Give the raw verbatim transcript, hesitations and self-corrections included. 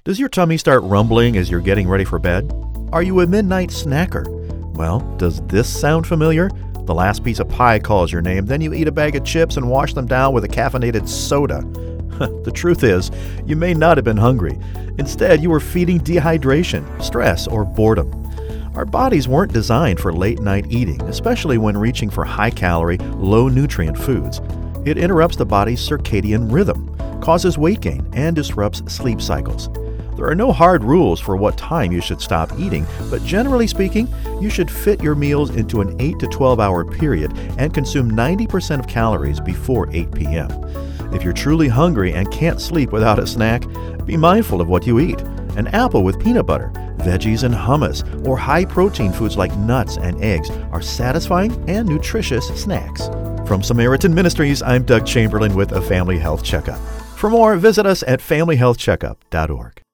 Does your tummy start rumbling as you're getting ready for bed? Are you a midnight snacker? Well, does this sound familiar? The last piece of pie calls your name, then you eat a bag of chips and wash them down with a caffeinated soda. The truth is, you may not have been hungry. Instead, you were feeding dehydration, stress, or boredom. Our bodies weren't designed for late-night eating, especially when reaching for high-calorie, low-nutrient foods. It interrupts the body's circadian rhythm, causes weight gain, and disrupts sleep cycles. There are no hard rules for what time you should stop eating, but generally speaking, you should fit your meals into an eight to twelve hour period and consume ninety percent of calories before eight p.m. If you're truly hungry and can't sleep without a snack, be mindful of what you eat. An apple with peanut butter, veggies and hummus, or high-protein foods like nuts and eggs are satisfying and nutritious snacks. From Samaritan Ministries, I'm Doug Chamberlain with a Family Health Checkup. For more, visit us at family health checkup dot org.